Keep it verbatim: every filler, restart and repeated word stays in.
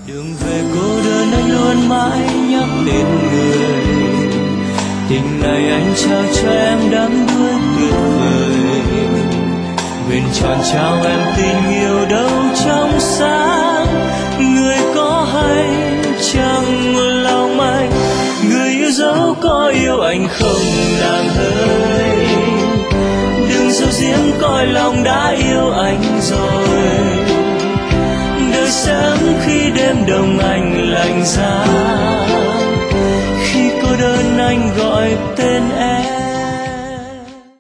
Đường về cô đơn anh luôn mãi nhắc đến người, tình này anh trao cho em đắm đuối tuyệt vời. Nguyện tròn trao em tình yêu đâu trong sáng, người có hay chẳng một lòng anh, người yêu dấu có yêu anh không nàng ơi. Đừng giấu giếm coi lòng đã yêu anh rồi, đời sớm khi đêm đông anh lạnh giá.